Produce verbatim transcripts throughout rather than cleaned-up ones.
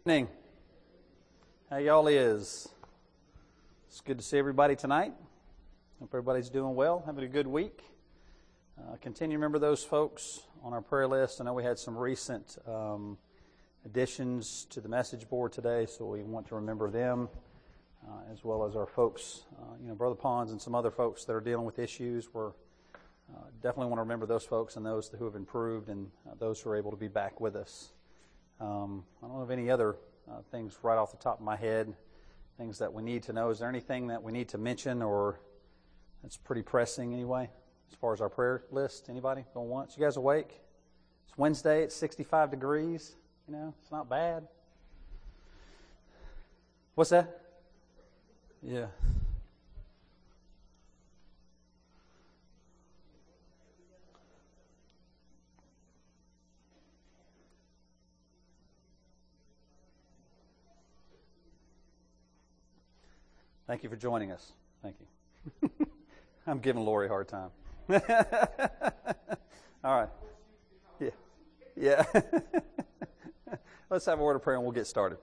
Evening. How y'all is? It's good to see everybody tonight. Hope everybody's doing well, having a good week. Uh, continue to remember those folks on our prayer list. I know we had some recent um, additions to the message board today, so we want to remember them, uh, as well as our folks, uh, you know, Brother Pons and some other folks that are dealing with issues. We're uh, definitely want to remember those folks and those who have improved and uh, those who are able to be back with us. Um, I don't have any other uh, things right off the top of my head, things that we need to know. Is there anything that we need to mention or that's pretty pressing anyway, as far as our prayer list? Anybody going once? You guys awake? It's Wednesday. It's sixty-five degrees. You know, it's not bad. What's that? Yeah. Thank you for joining us. Thank you. I'm giving Lori a hard time. All right. Yeah. Yeah. Let's have a word of prayer and we'll get started.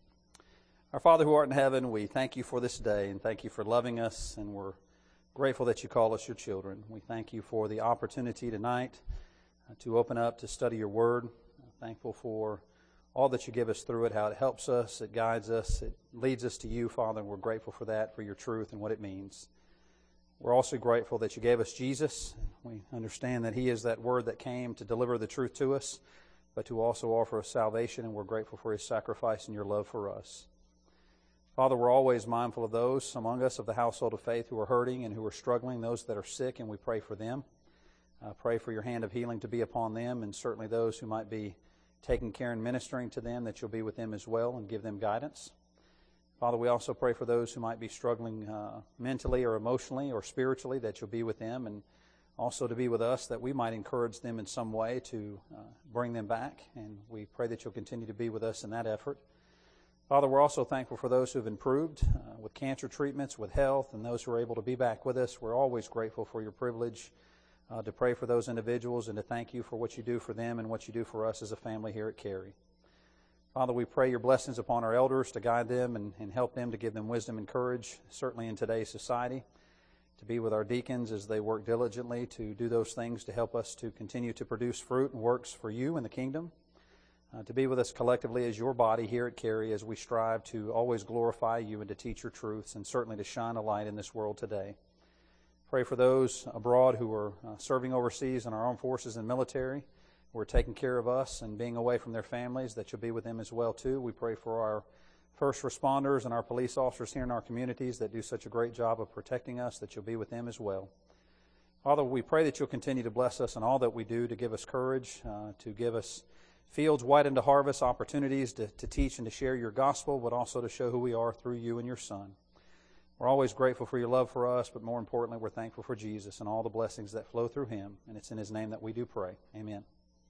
Our Father who art in heaven, we thank you for this day and thank you for loving us, and we're grateful that you call us your children. We thank you for the opportunity tonight uh, to open up to study your word. I'm thankful for all that you give us through it, how it helps us, it guides us, it leads us to you, Father, and we're grateful for that, for your truth and what it means. We're also grateful that you gave us Jesus. We understand that he is that word that came to deliver the truth to us, but to also offer us salvation, and we're grateful for his sacrifice and your love for us. Father, we're always mindful of those among us of the household of faith who are hurting and who are struggling, those that are sick, and we pray for them. Uh, pray for your hand of healing to be upon them, and certainly those who might be taking care and ministering to them, that you'll be with them as well and give them guidance. Father, we also pray for those who might be struggling uh, mentally or emotionally or spiritually, that you'll be with them, and also to be with us, that we might encourage them in some way to uh, bring them back, and we pray that you'll continue to be with us in that effort. Father, we're also thankful for those who have improved uh, with cancer treatments, with health, and those who are able to be back with us. We're always grateful for your privilege Uh, to pray for those individuals and to thank you for what you do for them and what you do for us as a family here at Cary. Father, we pray your blessings upon our elders to guide them and, and help them, to give them wisdom and courage, certainly in today's society, to be with our deacons as they work diligently to do those things to help us to continue to produce fruit and works for you in the kingdom, uh, to be with us collectively as your body here at Cary as we strive to always glorify you and to teach your truths and certainly to shine a light in this world today. Pray for those abroad who are uh, serving overseas in our armed forces and military, who are taking care of us and being away from their families, that you'll be with them as well too. We pray for our first responders and our police officers here in our communities that do such a great job of protecting us, that you'll be with them as well. Father, we pray that you'll continue to bless us in all that we do, to give us courage, uh, to give us fields white into harvest, opportunities to, to teach and to share your gospel, but also to show who we are through you and your Son. We're always grateful for your love for us, but more importantly, we're thankful for Jesus and all the blessings that flow through him. And it's in his name that we do pray. Amen.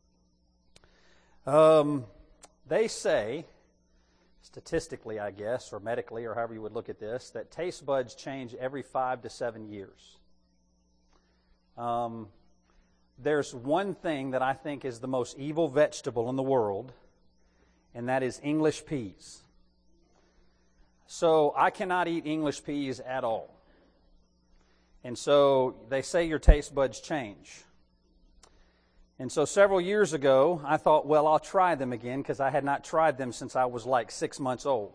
Um, they say, statistically, I guess, or medically, or however you would look at this, that taste buds change every five to seven years. Um, there's one thing that I think is the most evil vegetable in the world, and that is English peas. So I cannot eat English peas at all. And so they say your taste buds change. And so several years ago, I thought, well, I'll try them again, because I had not tried them since I was like six months old.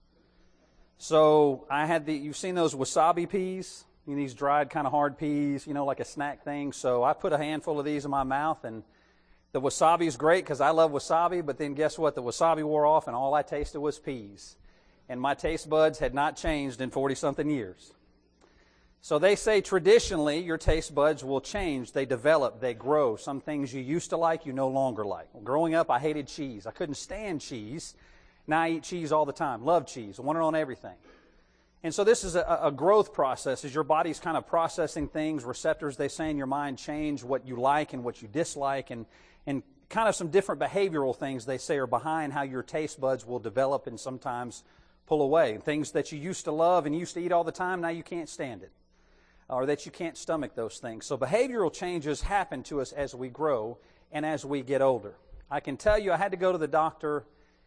So I had the, you've seen those wasabi peas? You know, these dried kind of hard peas, you know, like a snack thing. So I put a handful of these in my mouth, and the wasabi is great because I love wasabi, but then guess what? The wasabi wore off, and all I tasted was peas. And my taste buds had not changed in forty-something years. So they say traditionally your taste buds will change. They develop, they grow. Some things you used to like, you no longer like. Well, growing up, I hated cheese. I couldn't stand cheese. Now I eat cheese all the time. Love cheese. I want it on everything. And so this is a, a growth process as your body's kind of processing things. Receptors, they say, in your mind change what you like and what you dislike. And, and kind of some different behavioral things, they say, are behind how your taste buds will develop and sometimes pull away. Things that you used to love and used to eat all the time, now you can't stand it. Or that you can't stomach those things. So behavioral changes happen to us as we grow and as we get older. I can tell you I had to go to the doctor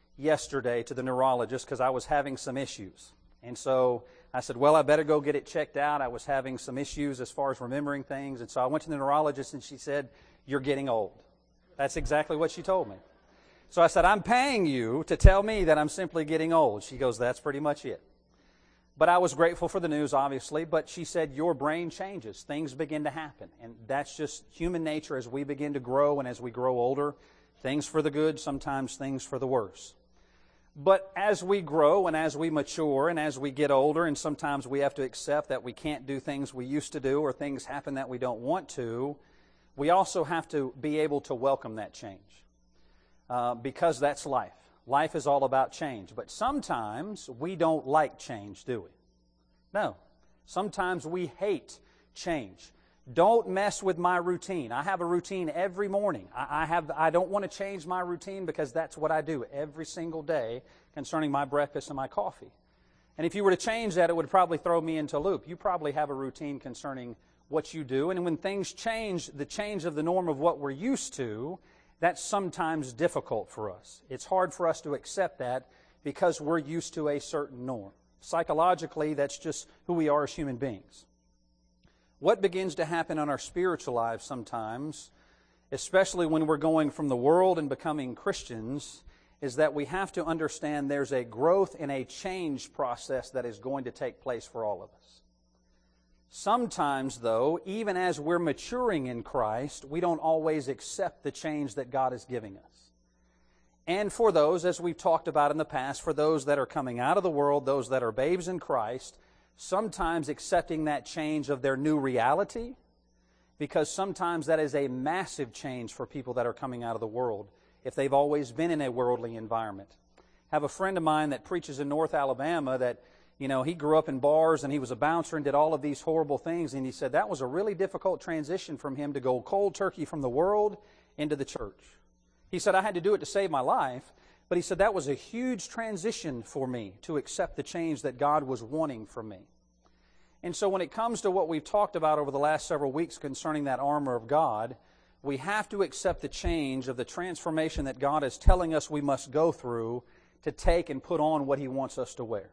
yesterday to the neurologist because I was having some issues. And so I said, well, I better go get it checked out. I was having some issues as far as remembering things. And so I went to the neurologist, and she said, you're getting old. That's exactly what she told me. So I said, I'm paying you to tell me that I'm simply getting old. She goes, that's pretty much it. But I was grateful for the news, obviously. But she said, your brain changes. Things begin to happen. And that's just human nature as we begin to grow and as we grow older. Things for the good, sometimes things for the worse. But as we grow and as we mature and as we get older, and sometimes we have to accept that we can't do things we used to do or things happen that we don't want to, we also have to be able to welcome that change. Uh, because that's life. Life is all about change. But sometimes we don't like change, do we? No. Sometimes we hate change. Don't mess with my routine. I have a routine every morning. I, I have. I don't want to change my routine because that's what I do every single day concerning my breakfast and my coffee. And if you were to change that, it would probably throw me into a loop. You probably have a routine concerning what you do. And when things change, the change of the norm of what we're used to, that's sometimes difficult for us. It's hard for us to accept that because we're used to a certain norm. Psychologically, that's just who we are as human beings. What begins to happen in our spiritual lives sometimes, especially when we're going from the world and becoming Christians, is that we have to understand there's a growth and a change process that is going to take place for all of us. Sometimes, though, even as we're maturing in Christ, we don't always accept the change that God is giving us. And for those, as we've talked about in the past, for those that are coming out of the world, those that are babes in Christ, sometimes accepting that change of their new reality, because sometimes that is a massive change for people that are coming out of the world if they've always been in a worldly environment. I have a friend of mine that preaches in North Alabama that, you know, he grew up in bars and he was a bouncer and did all of these horrible things, and he said that was a really difficult transition from him to go cold turkey from the world into the church. He said, I had to do it to save my life, but he said that was a huge transition for me to accept the change that God was wanting from me. And so when it comes to what we've talked about over the last several weeks concerning that armor of God, we have to accept the change of the transformation that God is telling us we must go through to take and put on what He wants us to wear.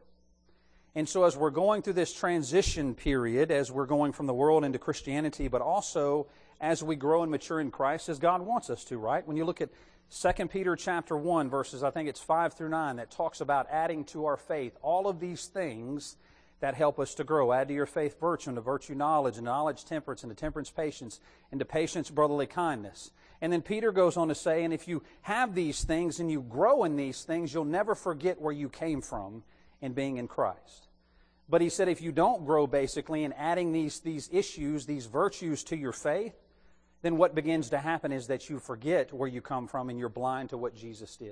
And so as we're going through this transition period, as we're going from the world into Christianity, but also as we grow and mature in Christ, as God wants us to, right? When you look at Second Peter chapter one, verses, I think it's five through nine, that talks about adding to our faith all of these things that help us to grow. Add to your faith virtue, and to virtue knowledge, and knowledge temperance, and to temperance patience, and to patience brotherly kindness. And then Peter goes on to say, and if you have these things and you grow in these things, you'll never forget where you came from in being in Christ. But he said if you don't grow basically in adding these, these issues, these virtues to your faith, then what begins to happen is that you forget where you come from and you're blind to what Jesus did.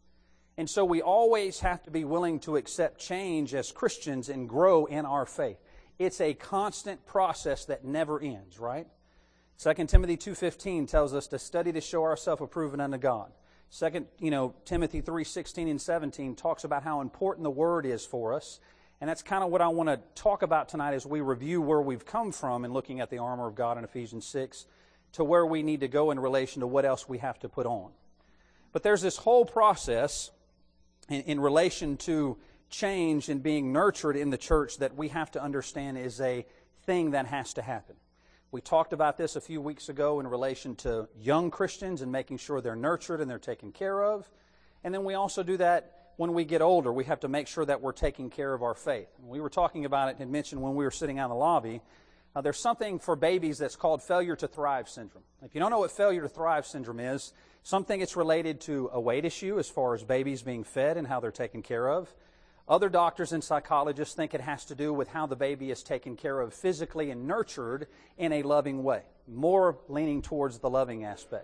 And so we always have to be willing to accept change as Christians and grow in our faith. It's a constant process that never ends, right? Second Timothy two fifteen tells us to study to show ourselves approved unto God. Second, you know, Timothy three sixteen and seventeen talks about how important the Word is for us. And that's kind of what I want to talk about tonight as we review where we've come from in looking at the armor of God in Ephesians six to where we need to go in relation to what else we have to put on. But there's this whole process in, in relation to change and being nurtured in the church that we have to understand is a thing that has to happen. We talked about this a few weeks ago in relation to young Christians and making sure they're nurtured and they're taken care of. And then we also do that when we get older. We have to make sure that we're taking care of our faith. We were talking about it and mentioned when we were sitting out in the lobby, uh, there's something for babies that's called failure to thrive syndrome. If you don't know what failure to thrive syndrome is, something it's related to a weight issue as far as babies being fed and how they're taken care of. Other doctors and psychologists think it has to do with how the baby is taken care of physically and nurtured in a loving way, more leaning towards the loving aspect.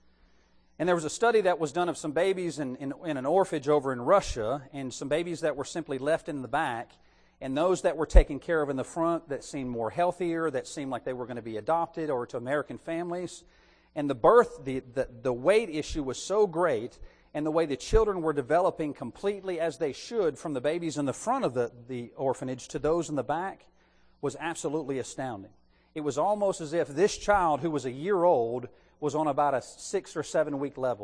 And there was a study that was done of some babies in, in, in an orphanage over in Russia, and some babies that were simply left in the back, and those that were taken care of in the front that seemed more healthier, that seemed like they were going to be adopted or to American families. And the birth, the, the, the weight issue was so great, and the way the children were developing completely as they should from the babies in the front of the, the orphanage to those in the back was absolutely astounding. It was almost as if this child, who was a year old, was on about a six or seven week level,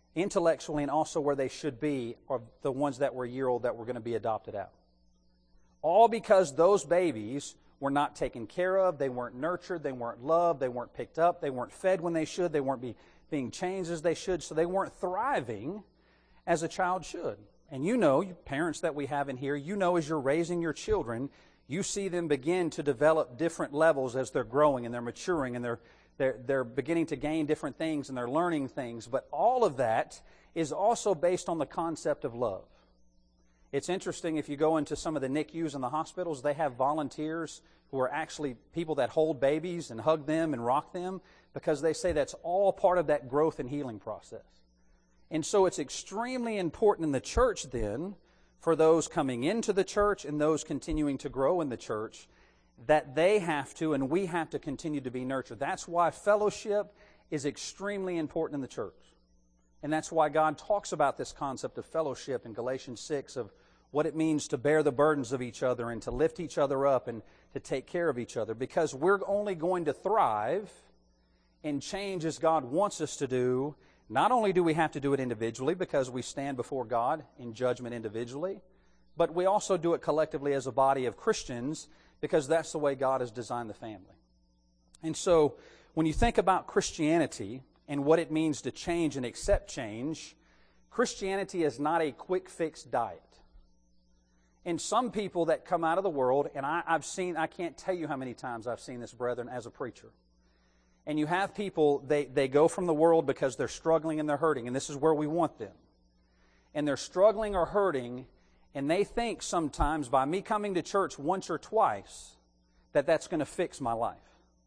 intellectually, and also where they should be, are the ones that were a year old that were going to be adopted out. All because those babies were not taken care of, they weren't nurtured, they weren't loved, they weren't picked up, they weren't fed when they should, they weren't be, being changed as they should, so they weren't thriving as a child should. And you know, you parents that we have in here, you know as you're raising your children, you see them begin to develop different levels as they're growing and they're maturing and they're, they're, they're beginning to gain different things and they're learning things. But all of that is also based on the concept of love. It's interesting, if you go into some of the N I C Us and the hospitals, they have volunteers who are actually people that hold babies and hug them and rock them, because they say that's all part of that growth and healing process. And so it's extremely important in the church then, for those coming into the church and those continuing to grow in the church, that they have to and we have to continue to be nurtured. That's why fellowship is extremely important in the church. And that's why God talks about this concept of fellowship in Galatians six, of what it means to bear the burdens of each other and to lift each other up and to take care of each other. Because we're only going to thrive and change as God wants us to do. Not only do we have to do it individually because we stand before God in judgment individually, but we also do it collectively as a body of Christians, because that's the way God has designed the family. And so when you think about Christianity and what it means to change and accept change, Christianity is not a quick fix diet. And some people that come out of the world, and I, I've seen, I can't tell you how many times I've seen this, brethren, as a preacher. And you have people, they, they go from the world because they're struggling and they're hurting, and this is where we want them. And they're struggling or hurting, and they think sometimes by me coming to church once or twice that that's going to fix my life.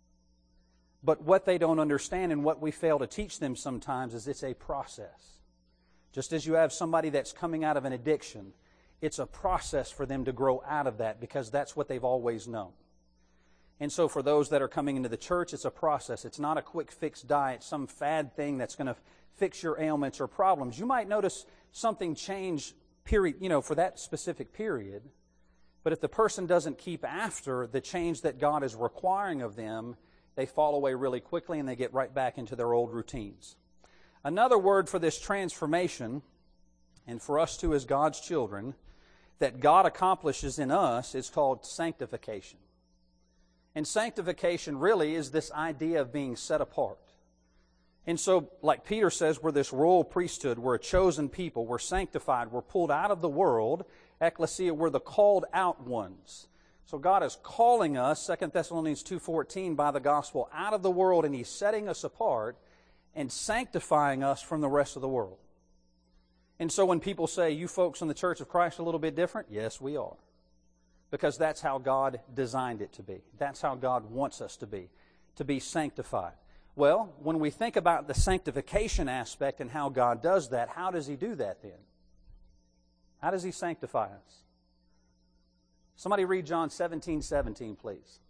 But what they don't understand and what we fail to teach them sometimes is it's a process. Just as you have somebody that's coming out of an addiction, it's a process for them to grow out of that, because that's what they've always known. And so for those that are coming into the church, it's a process. It's not a quick fix diet, some fad thing that's going to fix your ailments or problems. You might notice something change period, you know, for that specific period. But if the person doesn't keep after the change that God is requiring of them, they fall away really quickly and they get right back into their old routines. Another word for this transformation, and for us too as God's children, that God accomplishes in us is called sanctification. And sanctification really is this idea of being set apart. And so, like Peter says, we're this royal priesthood, we're a chosen people, we're sanctified, we're pulled out of the world. Ecclesia, we're the called out ones. So God is calling us, Second Thessalonians two fourteen, by the gospel out of the world, and He's setting us apart and sanctifying us from the rest of the world. And so when people say, you folks in the Church of Christ are a little bit different, yes, we are. Because that's how God designed it to be. That's how God wants us to be, to be sanctified. Well, when we think about the sanctification aspect and how God does that, how does He do that then? How does He sanctify us? Somebody read John seventeen seventeen, please.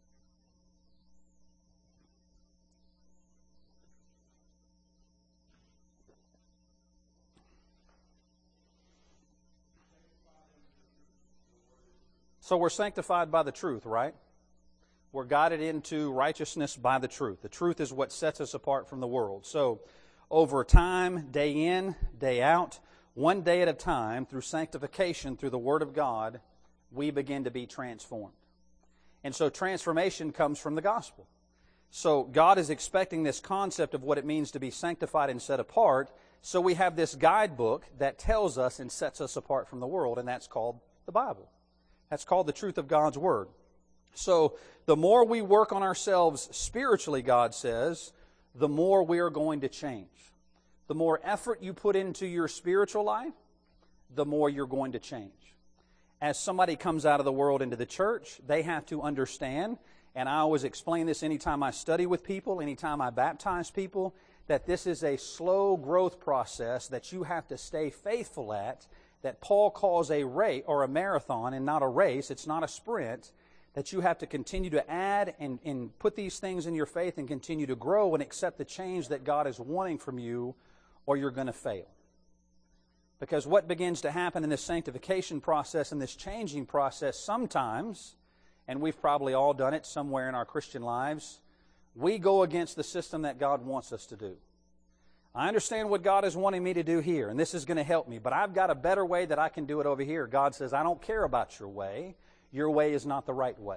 So we're sanctified by the truth, right? We're guided into righteousness by the truth. The truth is what sets us apart from the world. So over time, day in, day out, one day at a time, through sanctification, through the Word of God, we begin to be transformed. And so transformation comes from the gospel. So God is expecting this concept of what it means to be sanctified and set apart. So we have this guidebook that tells us and sets us apart from the world, and that's called the Bible. That's called the truth of God's Word. So the more we work on ourselves spiritually, God says, the more we are going to change. The more effort you put into your spiritual life, the more you're going to change. As somebody comes out of the world into the church, they have to understand, and I always explain this anytime I study with people, anytime I baptize people, that this is a slow growth process that you have to stay faithful at, that Paul calls a race or a marathon and not a race. It's not a sprint, that you have to continue to add and, and put these things in your faith and continue to grow and accept the change that God is wanting from you, or you're going to fail. Because what begins to happen in this sanctification process and this changing process sometimes, and we've probably all done it somewhere in our Christian lives, we go against the system that God wants us to do. I understand what God is wanting me to do here, and this is going to help me, but I've got a better way that I can do it over here. God says, I don't care about your way. Your way is not the right way.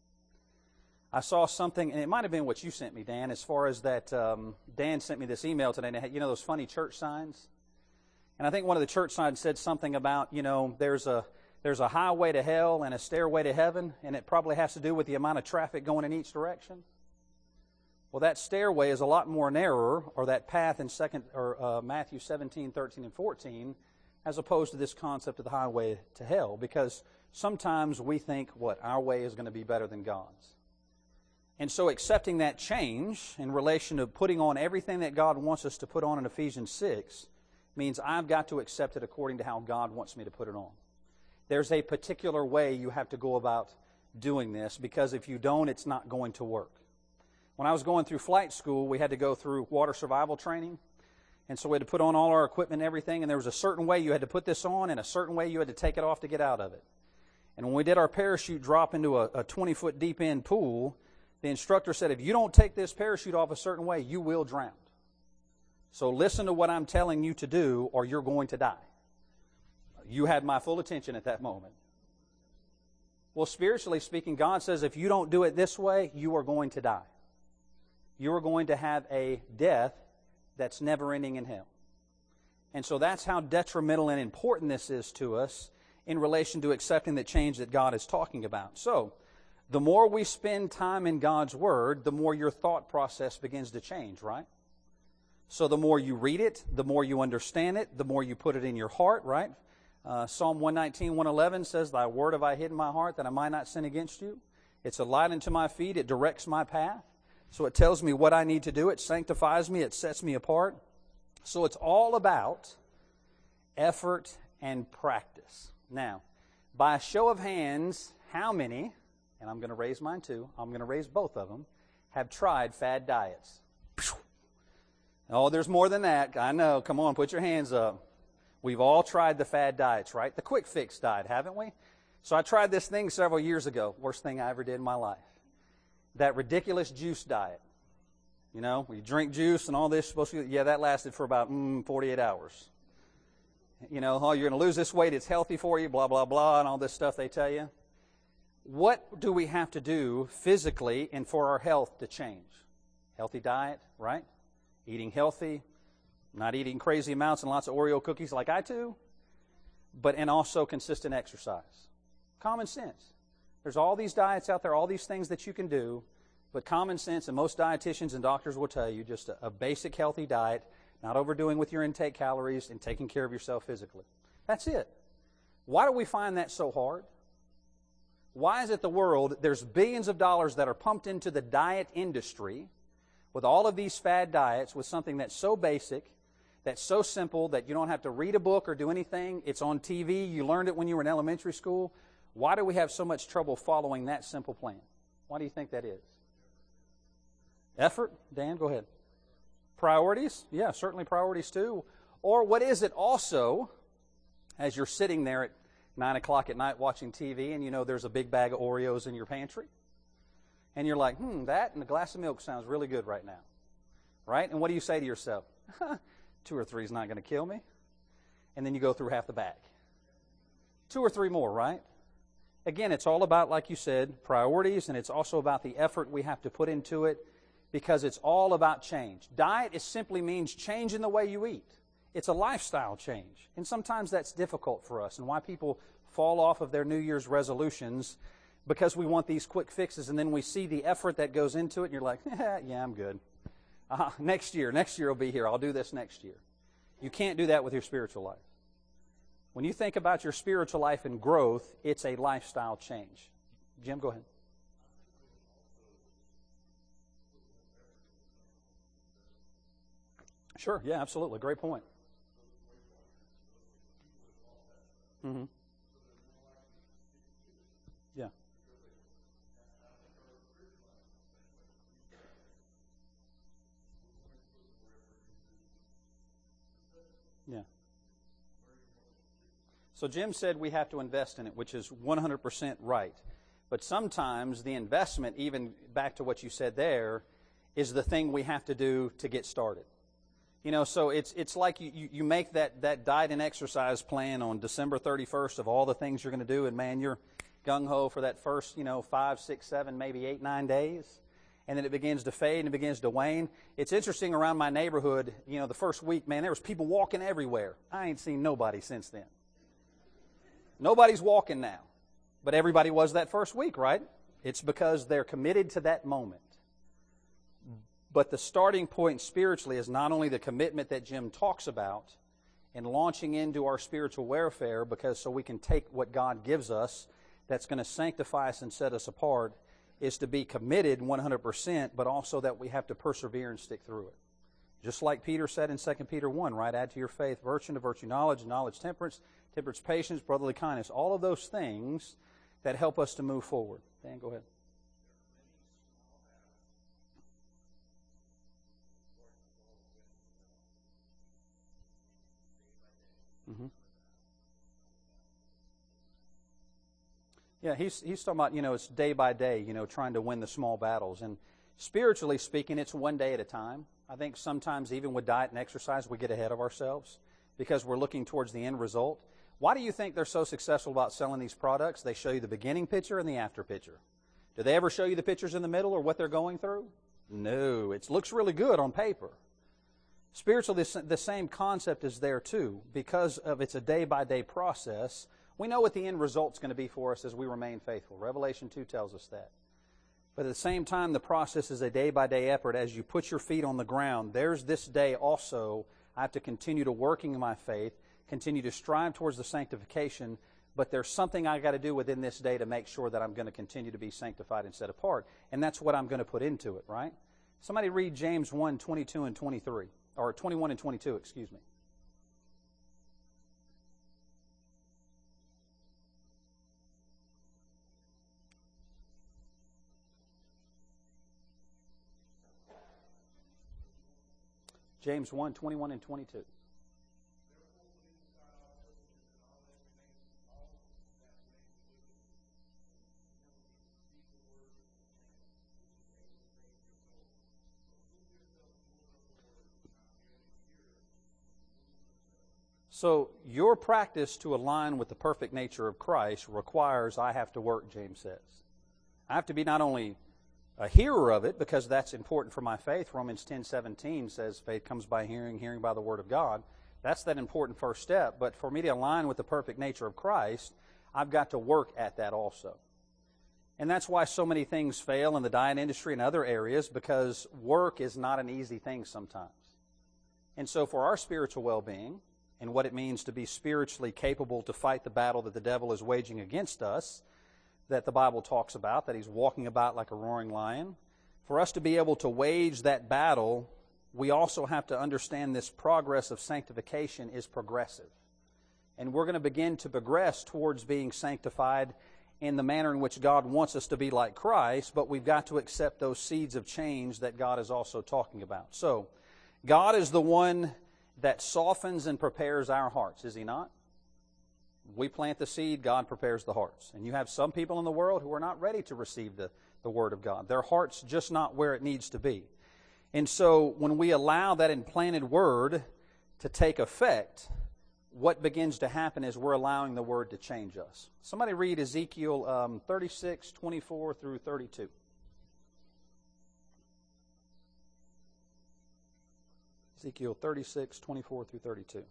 I saw something, and it might have been what you sent me, Dan, as far as that, um, Dan sent me this email today, and it had, you know, those funny church signs? And I think one of the church signs said something about, you know, there's a there's a highway to hell and a stairway to heaven, and it probably has to do with the amount of traffic going in each direction. Well, that stairway is a lot more narrower, or that path in second or uh, Matthew seventeen, thirteen, and fourteen, as opposed to this concept of the highway to hell, because sometimes we think, what, our way is going to be better than God's. And so accepting that change in relation to putting on everything that God wants us to put on in Ephesians six means I've got to accept it according to how God wants me to put it on. There's a particular way you have to go about doing this, because if you don't, it's not going to work. When I was going through flight school, we had to go through water survival training. And so we had to put on all our equipment and everything, and there was a certain way you had to put this on and a certain way you had to take it off to get out of it. And when we did our parachute drop into a, a twenty-foot deep-end pool, the instructor said, if you don't take this parachute off a certain way, you will drown. So listen to what I'm telling you to do, or you're going to die. You had my full attention at that moment. Well, spiritually speaking, God says if you don't do it this way, you are going to die. You are going to have a death that's never ending in hell. And so that's how detrimental and important this is to us in relation to accepting the change that God is talking about. So, the more we spend time in God's Word, the more your thought process begins to change, right? So the more you read it, the more you understand it, the more you put it in your heart, right? Uh, Psalm one nineteen, one eleven says, Thy word have I hid in my heart, that I might not sin against you. It's a light unto my feet. It directs my path. So it tells me what I need to do. It sanctifies me. It sets me apart. So it's all about effort and practice. Now, by a show of hands, how many, and I'm going to raise mine too, I'm going to raise both of them, have tried fad diets? Oh, there's more than that. I know. Come on, put your hands up. We've all tried the fad diets, right? The quick fix diet, haven't we? So I tried this thing several years ago. Worst thing I ever did in my life. That ridiculous juice diet. You know, we drink juice and all this. Supposed to, yeah, that lasted for about mm, forty-eight hours. You know, oh, you're going to lose this weight. It's healthy for you, blah, blah, blah, and all this stuff they tell you. What do we have to do physically and for our health to change? Healthy diet, right? Eating healthy, not eating crazy amounts and lots of Oreo cookies like I do, but and also consistent exercise. Common sense. There's all these diets out there, all these things that you can do, but common sense, and most dietitians and doctors will tell you, just a, a basic healthy diet, not overdoing with your intake calories, and taking care of yourself physically. That's it. Why do we find that so hard? Why is it the world, there's billions of dollars that are pumped into the diet industry with all of these fad diets, with something that's so basic, that's so simple, that you don't have to read a book or do anything. It's on T V. You learned it when you were in elementary school. Why do we have so much trouble following that simple plan? Why do you think that is? Effort? Dan, go ahead. Priorities? Yeah, certainly priorities too. Or what is it also, as you're sitting there at nine o'clock at night watching T V and you know there's a big bag of Oreos in your pantry? And you're like, hmm, that and a glass of milk sounds really good right now. Right? And what do you say to yourself? Two or three is not going to kill me. And then you go through half the bag. Two or three more, right? Again, it's all about, like you said, priorities, and it's also about the effort we have to put into it, because it's all about change. Diet is simply means change in the way you eat. It's a lifestyle change. And sometimes that's difficult for us, and why people fall off of their New Year's resolutions, because we want these quick fixes, and then we see the effort that goes into it, and you're like, yeah, I'm good. Uh, next year, next year will be here. I'll do this next year. You can't do that with your spiritual life. When you think about your spiritual life and growth, it's a lifestyle change. Jim, go ahead. Sure, yeah, absolutely. Great point. Mm-hmm. Yeah. Yeah. So Jim said we have to invest in it, which is one hundred percent right. But sometimes the investment, even back to what you said there, is the thing we have to do to get started. You know, so it's it's like you, you, you make that, that diet and exercise plan on December thirty-first of all the things you're going to do, and man, you're gung-ho for that first, you know, five, six, seven, maybe eight, nine days. And then it begins to fade and it begins to wane. It's interesting around my neighborhood, you know, the first week, man, there was people walking everywhere. I ain't seen nobody since then. Nobody's walking now. But everybody was that first week, right? It's because they're committed to that moment. But the starting point spiritually is not only the commitment that Jim talks about in launching into our spiritual warfare, because so we can take what God gives us that's going to sanctify us and set us apart, is to be committed one hundred percent, but also that we have to persevere and stick through it. Just like Peter said in Second Peter one, right? Add to your faith virtue, to virtue knowledge, knowledge temperance, temperance patience, brotherly kindness. All of those things that help us to move forward. Dan, go ahead. Mm-hmm. Yeah, he's he's talking about, you know, it's day by day, you know, trying to win the small battles. And spiritually speaking, it's one day at a time. I think sometimes even with diet and exercise, we get ahead of ourselves because we're looking towards the end result. Why do you think they're so successful about selling these products? They show you the beginning picture and the after picture. Do they ever show you the pictures in the middle or what they're going through? No. It looks really good on paper. Spiritually, the same concept is there too. Because of it's a day-by-day process, we know what the end result's going to be for us as we remain faithful. Revelation two tells us that. But at the same time, the process is a day-by-day effort. As you put your feet on the ground, there's this day also, I have to continue to working in my faith, continue to strive towards the sanctification, but there's something I got to do within this day to make sure that I'm going to continue to be sanctified and set apart. And that's what I'm going to put into it, right? Somebody read James one, twenty-two and twenty-three. Or twenty-one and twenty-two, excuse me. James one, twenty-one and twenty-two. So your practice to align with the perfect nature of Christ requires I have to work, James says. I have to be not only a hearer of it, because that's important for my faith. Romans ten seventeen says faith comes by hearing, hearing by the Word of God. That's that important first step. But for me to align with the perfect nature of Christ, I've got to work at that also. And that's why so many things fail in the diet industry and other areas, because work is not an easy thing sometimes. And so for our spiritual well-being, and what it means to be spiritually capable to fight the battle that the devil is waging against us, that the Bible talks about, that he's walking about like a roaring lion. For us to be able to wage that battle, we also have to understand this progress of sanctification is progressive. And we're going to begin to progress towards being sanctified in the manner in which God wants us to be like Christ, but we've got to accept those seeds of change that God is also talking about. So, God is the one that softens and prepares our hearts, is He not? We plant the seed, God prepares the hearts. And you have some people in the world who are not ready to receive the, the Word of God. Their heart's just not where it needs to be. And so when we allow that implanted Word to take effect, what begins to happen is we're allowing the Word to change us. Somebody read Ezekiel um, thirty-six, twenty-four through thirty-two. Ezekiel thirty-six, twenty-four through thirty-two.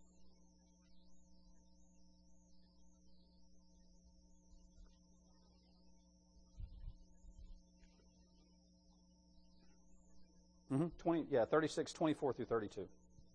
Mm-hmm. twenty, yeah, thirty-six, twenty-four through thirty-two.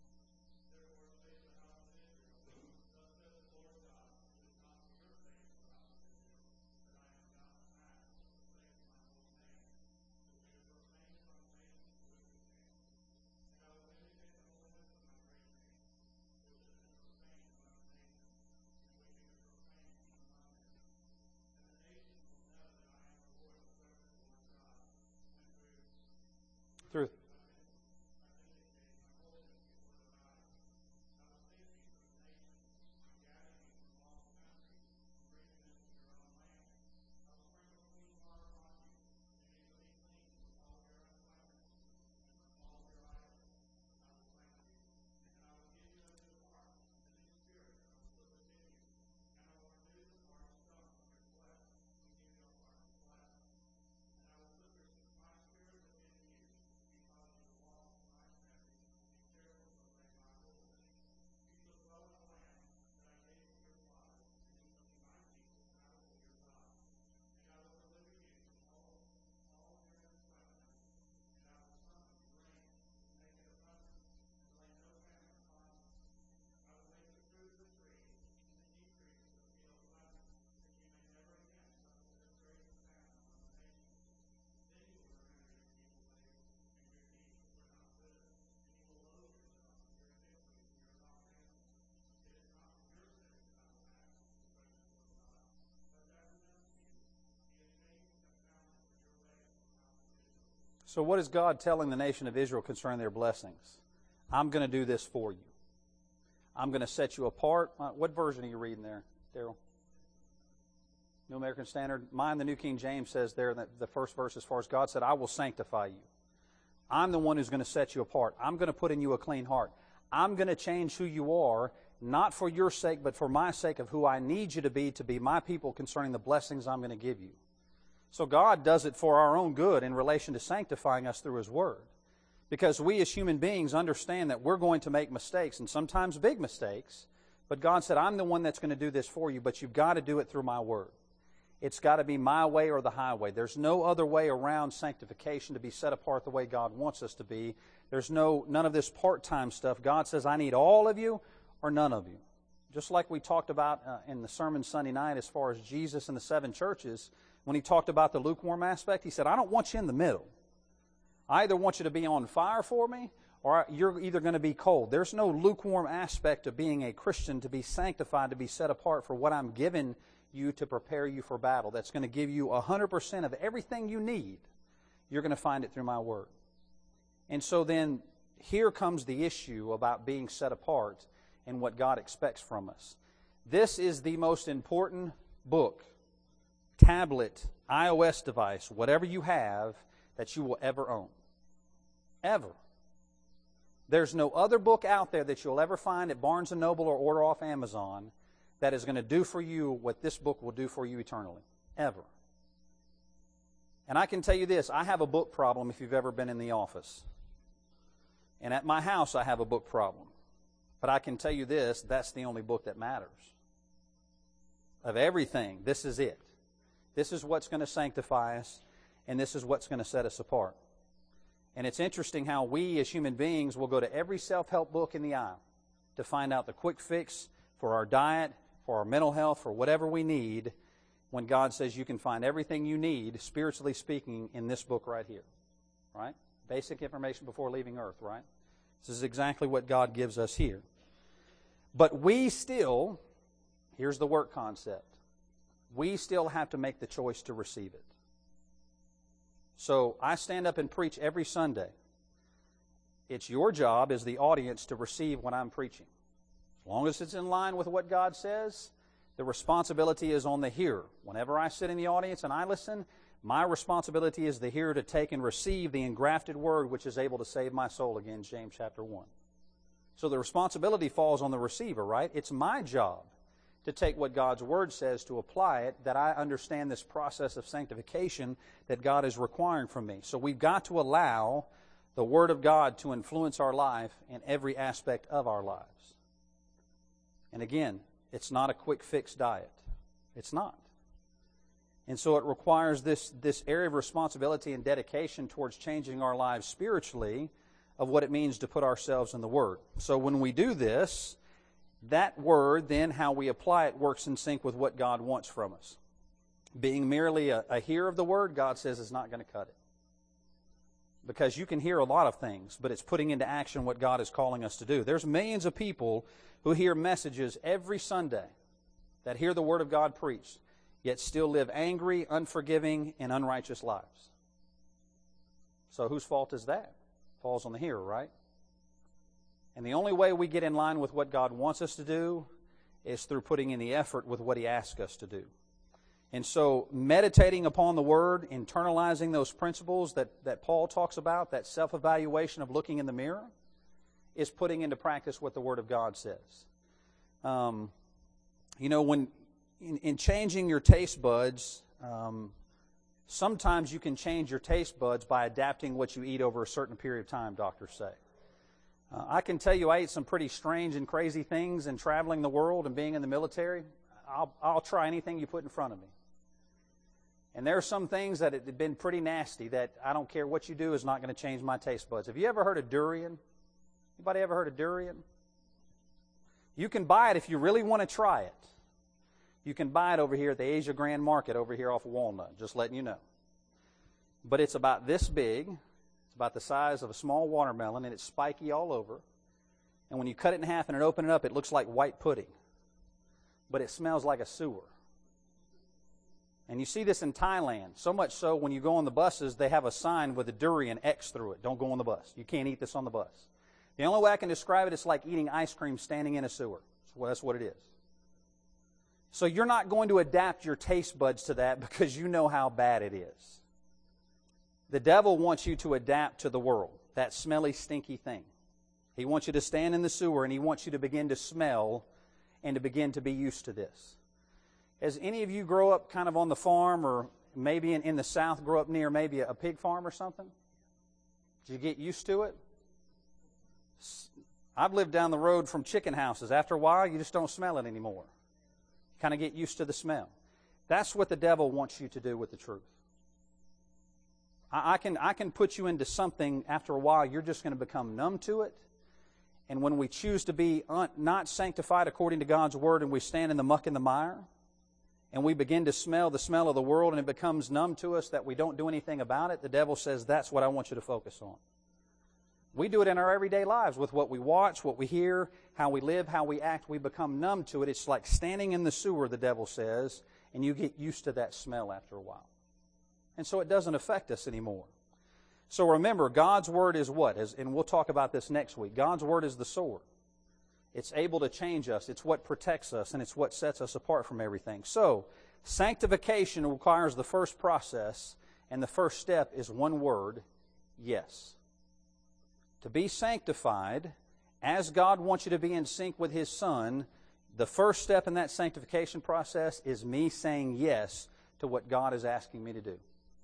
Through So what is God telling the nation of Israel concerning their blessings? I'm going to do this for you. I'm going to set you apart. What version are you reading there, Daryl? New American Standard. Mine, the New King James, says there in the first verse, as far as God said, I will sanctify you. I'm the one who's going to set you apart. I'm going to put in you a clean heart. I'm going to change who you are, not for your sake, but for my sake of who I need you to be, to be my people concerning the blessings I'm going to give you. So God does it for our own good in relation to sanctifying us through His Word. Because we as human beings understand that we're going to make mistakes, and sometimes big mistakes, but God said, I'm the one that's going to do this for you, but you've got to do it through my Word. It's got to be my way or the highway. There's no other way around sanctification to be set apart the way God wants us to be. There's no none of this part-time stuff. God says, I need all of you or none of you. Just like we talked about uh, in the sermon Sunday night as far as Jesus and the seven churches, when He talked about the lukewarm aspect, He said, I don't want you in the middle. I either want you to be on fire for me, or you're either going to be cold. There's no lukewarm aspect of being a Christian, to be sanctified, to be set apart for what I'm giving you to prepare you for battle. That's going to give you one hundred percent of everything you need. You're going to find it through my Word. And so then, here comes the issue about being set apart and what God expects from us. This is the most important book, tablet, iOS device, whatever you have, that you will ever own. Ever. There's no other book out there that you'll ever find at Barnes and Noble or order off Amazon that is going to do for you what this book will do for you eternally. Ever. And I can tell you this, I have a book problem if you've ever been in the office. And at my house I have a book problem. But I can tell you this, that's the only book that matters. Of everything, this is it. This is what's going to sanctify us, and this is what's going to set us apart. And it's interesting how we as human beings will go to every self-help book in the aisle to find out the quick fix for our diet, for our mental health, for whatever we need, when God says you can find everything you need, spiritually speaking, in this book right here. Right? Basic information before leaving earth, right? This is exactly what God gives us here. But we still, here's the work concept, we still have to make the choice to receive it. So I stand up and preach every Sunday. It's your job as the audience to receive what I'm preaching. As long as it's in line with what God says, the responsibility is on the hearer. Whenever I sit in the audience and I listen, my responsibility is the hearer to take and receive the engrafted word which is able to save my soul, again, James chapter one. So the responsibility falls on the receiver, right? It's my job to take what God's Word says, to apply it, that I understand this process of sanctification that God is requiring from me. So we've got to allow the Word of God to influence our life in every aspect of our lives. And again, it's not a quick fix diet. It's not. And so it requires this, this area of responsibility and dedication towards changing our lives spiritually of what it means to put ourselves in the Word. So when we do this, that Word, then how we apply it, works in sync with what God wants from us. Being merely a, a hearer of the Word, God says, is not going to cut it. Because you can hear a lot of things, but it's putting into action what God is calling us to do. There's millions of people who hear messages every Sunday that hear the Word of God preached, yet still live angry, unforgiving, and unrighteous lives. So whose fault is that? Falls on the hearer, right? And the only way we get in line with what God wants us to do is through putting in the effort with what He asks us to do. And so meditating upon the Word, internalizing those principles that, that Paul talks about, that self-evaluation of looking in the mirror, is putting into practice what the Word of God says. Um, you know, when in, in changing your taste buds, um, sometimes you can change your taste buds by adapting what you eat over a certain period of time, doctors say. Uh, I can tell you I ate some pretty strange and crazy things in traveling the world and being in the military. I'll, I'll try anything you put in front of me. And there are some things that have been pretty nasty that I don't care what you do is not going to change my taste buds. Have you ever heard of durian? Anybody ever heard of durian? You can buy it if you really want to try it. You can buy it over here at the Asia Grand Market over here off of Walnut, just letting you know. But it's about this big. It's about the size of a small watermelon, and it's spiky all over. And when you cut it in half and it open it up, it looks like white pudding. But it smells like a sewer. And you see this in Thailand, so much so when you go on the buses, they have a sign with a durian X through it. Don't go on the bus. You can't eat this on the bus. The only way I can describe it, it's like eating ice cream standing in a sewer. Well, that's what it is. So you're not going to adapt your taste buds to that because you know how bad it is. The devil wants you to adapt to the world, that smelly, stinky thing. He wants you to stand in the sewer, and he wants you to begin to smell and to begin to be used to this. Has any of you grow up kind of on the farm, or maybe in, in the South grow up near maybe a, a pig farm or something? Did you get used to it? I've lived down the road from chicken houses. After a while, you just don't smell it anymore. You kind of get used to the smell. That's what the devil wants you to do with the truth. I, I can, I can put you into something, after a while, you're just going to become numb to it. And when we choose to be un, not sanctified according to God's Word, and we stand in the muck and the mire, and we begin to smell the smell of the world, and it becomes numb to us that we don't do anything about it, the devil says, that's what I want you to focus on. We do it in our everyday lives with what we watch, what we hear, how we live, how we act. We become numb to it. It's like standing in the sewer, the devil says, and you get used to that smell after a while. And so it doesn't affect us anymore. So remember, God's Word is what? As, and we'll talk about this next week. God's Word is the sword. It's able to change us. It's what protects us, and it's what sets us apart from everything. So, sanctification requires the first process, and the first step is one word, yes. To be sanctified, as God wants you to be in sync with His Son, the first step in that sanctification process is me saying yes to what God is asking me to do.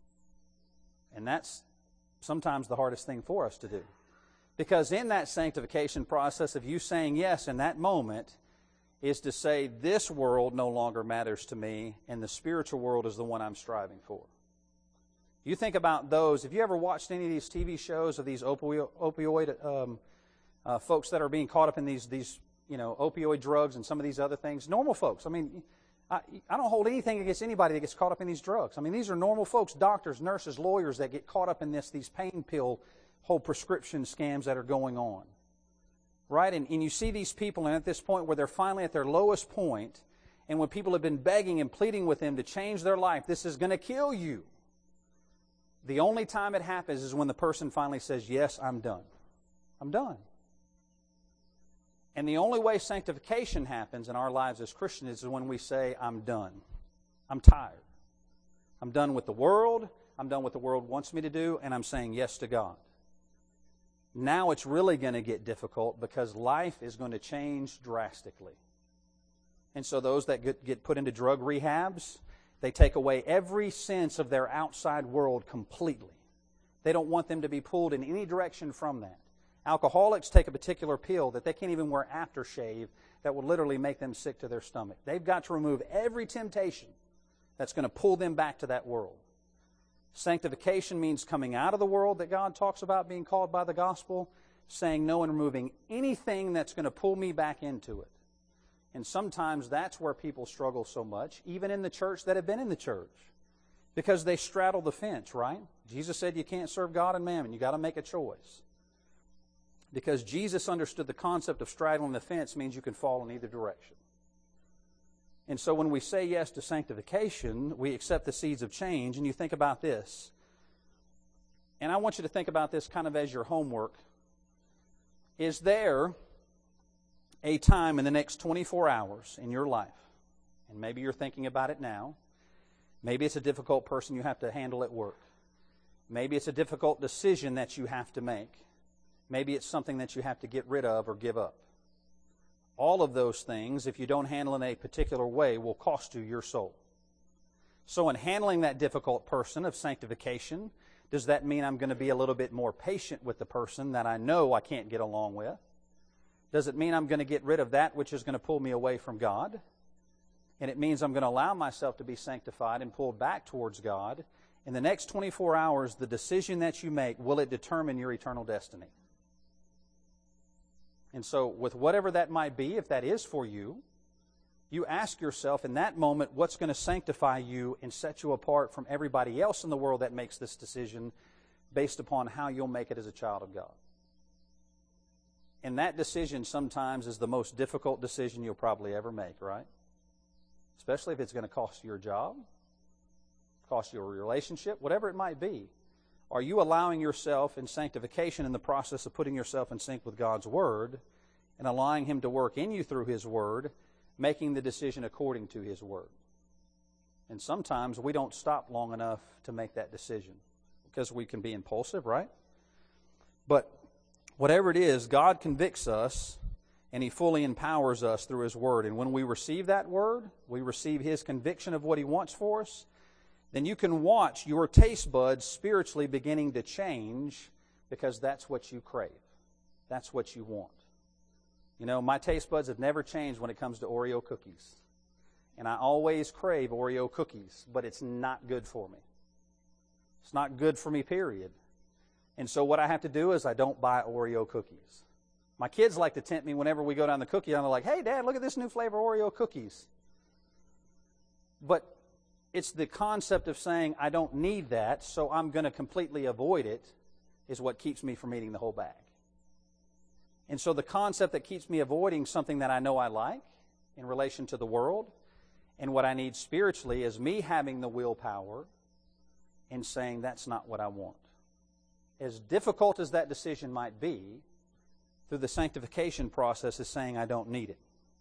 And that's sometimes the hardest thing for us to do. Because in that sanctification process of you saying yes in that moment is to say, this world no longer matters to me, and the spiritual world is the one I'm striving for. You think about those. Have you ever watched any of these T V shows of these opioid, opioid um, uh, folks that are being caught up in these, these you know, opioid drugs and some of these other things? Normal folks. I mean, I, I don't hold anything against anybody that gets caught up in these drugs. I mean, these are normal folks, doctors, nurses, lawyers that get caught up in this, these pain pill whole prescription scams that are going on. Right? And, and you see these people, and at this point where they're finally at their lowest point, and when people have been begging and pleading with them to change their life, this is going to kill you. The only time it happens is when the person finally says, yes, I'm done. I'm done. And the only way sanctification happens in our lives as Christians is when we say, I'm done. I'm tired. I'm done with the world. I'm done what the world wants me to do, and I'm saying yes to God. Now it's really going to get difficult because life is going to change drastically. And so those that get, get put into drug rehabs, they take away every sense of their outside world completely. They don't want them to be pulled in any direction from that. Alcoholics take a particular pill that they can't even wear aftershave that will literally make them sick to their stomach. They've got to remove every temptation that's going to pull them back to that world. Sanctification means coming out of the world that God talks about, being called by the gospel, saying no and removing anything that's going to pull me back into it. And sometimes that's where people struggle so much, even in the church that have been in the church, because they straddle the fence, right? Jesus said you can't serve God and mammon. You've got to make a choice. Because Jesus understood the concept of straddling the fence means you can fall in either direction. And so when we say yes to sanctification, we accept the seeds of change, and you think about this. And I want you to think about this kind of as your homework. Is there a time in the next twenty-four hours in your life, and maybe you're thinking about it now, maybe it's a difficult person you have to handle at work, maybe it's a difficult decision that you have to make, maybe it's something that you have to get rid of or give up. All of those things, if you don't handle in a particular way, will cost you your soul. So in handling that difficult person of sanctification, does that mean I'm going to be a little bit more patient with the person that I know I can't get along with? Does it mean I'm going to get rid of that which is going to pull me away from God? And it means I'm going to allow myself to be sanctified and pulled back towards God. In the next twenty-four hours, the decision that you make, will it determine your eternal destiny? And so with whatever that might be, if that is for you, you ask yourself in that moment what's going to sanctify you and set you apart from everybody else in the world that makes this decision based upon how you'll make it as a child of God. And that decision sometimes is the most difficult decision you'll probably ever make, right? Especially if it's going to cost you your job. cost you a relationship, whatever it might be. Are you allowing yourself in sanctification in the process of putting yourself in sync with God's Word and allowing Him to work in you through His Word, making the decision according to His Word? And sometimes we don't stop long enough to make that decision because we can be impulsive, right? But whatever it is, God convicts us and He fully empowers us through His Word. And when we receive that Word, we receive His conviction of what He wants for us, then you can watch your taste buds spiritually beginning to change because that's what you crave. That's what you want. You know, my taste buds have never changed when it comes to Oreo cookies. And I always crave Oreo cookies, but it's not good for me. It's not good for me, period. And so what I have to do is I don't buy Oreo cookies. My kids like to tempt me whenever we go down the cookie aisle. They're like, hey, Dad, look at this new flavor Oreo cookies. But it's the concept of saying I don't need that, so I'm going to completely avoid it is what keeps me from eating the whole bag. And so the concept that keeps me avoiding something that I know I like in relation to the world and what I need spiritually is me having the willpower and saying that's not what I want. As difficult as that decision might be, through the sanctification process is saying I don't need it.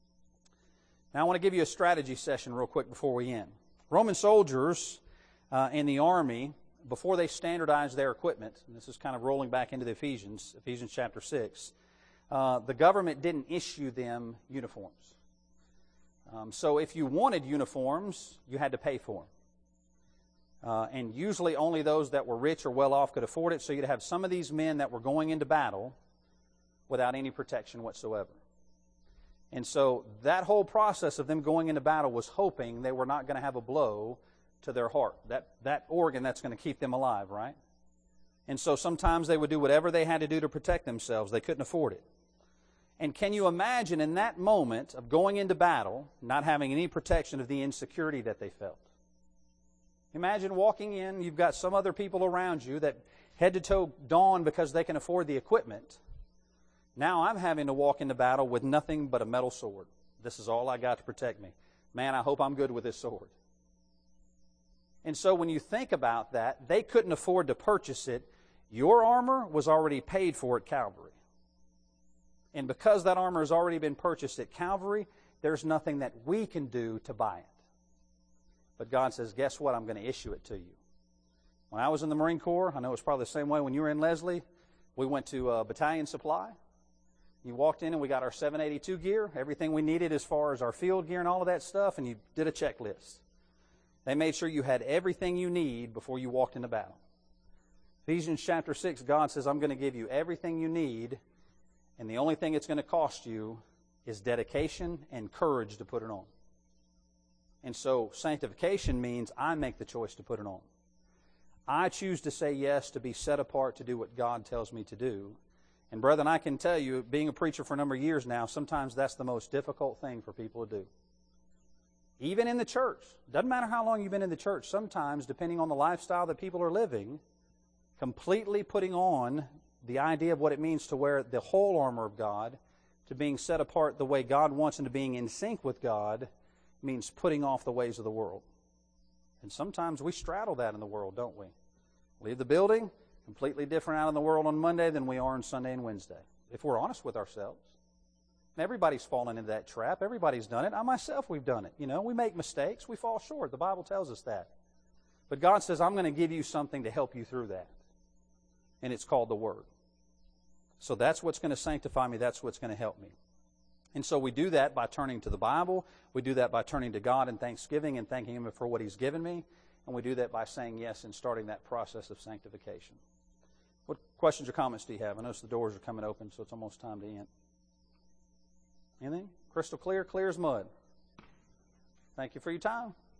Now I want to give you a strategy session real quick before we end. Roman soldiers uh, in the army, before they standardized their equipment, and this is kind of rolling back into the Ephesians, Ephesians chapter six, uh, the government didn't issue them uniforms. Um, so if you wanted uniforms, you had to pay for them. Uh, and usually only those that were rich or well off could afford it, so you'd have some of these men that were going into battle without any protection whatsoever. And so that whole process of them going into battle was hoping they were not going to have a blow to their heart, that, that organ that's going to keep them alive, right? And so sometimes they would do whatever they had to do to protect themselves. They couldn't afford it. And can you imagine in that moment of going into battle, not having any protection of the insecurity that they felt? Imagine walking in, you've got some other people around you that head to toe don because they can afford the equipment. Now I'm having to walk into battle with nothing but a metal sword. This is all I got to protect me. Man, I hope I'm good with this sword. And so when you think about that, they couldn't afford to purchase it. Your armor was already paid for at Calvary. And because that armor has already been purchased at Calvary, there's nothing that we can do to buy it. But God says, guess what? I'm going to issue it to you. When I was in the Marine Corps, I know it's probably the same way when you were in Leslie, we went to uh, Battalion Supply. You walked in and we got our seven eighty-two gear, everything we needed as far as our field gear and all of that stuff, and you did a checklist. They made sure you had everything you need before you walked into battle. Ephesians chapter six, God says, I'm going to give you everything you need, and the only thing it's going to cost you is dedication and courage to put it on. And so sanctification means I make the choice to put it on. I choose to say yes, to be set apart to do what God tells me to do. And brethren, I can tell you, being a preacher for a number of years now, sometimes that's the most difficult thing for people to do. Even in the church. Doesn't matter how long you've been in the church. Sometimes, depending on the lifestyle that people are living, completely putting on the idea of what it means to wear the whole armor of God, to being set apart the way God wants and to being in sync with God, means putting off the ways of the world. And sometimes we straddle that in the world, don't we? Leave the building, completely different out in the world on Monday than we are on Sunday and Wednesday, if we're honest with ourselves. And everybody's fallen into that trap. Everybody's done it. I myself, we've done it. You know, we make mistakes. We fall short. The Bible tells us that. But God says, I'm going to give you something to help you through that. And it's called the Word. So that's what's going to sanctify me. That's what's going to help me. And so we do that by turning to the Bible. We do that by turning to God in thanksgiving and thanking Him for what He's given me. And we do that by saying yes and starting that process of sanctification. What questions or comments do you have? I notice the doors are coming open, so it's almost time to end. Anything? Crystal clear? Clear as mud. Thank you for your time.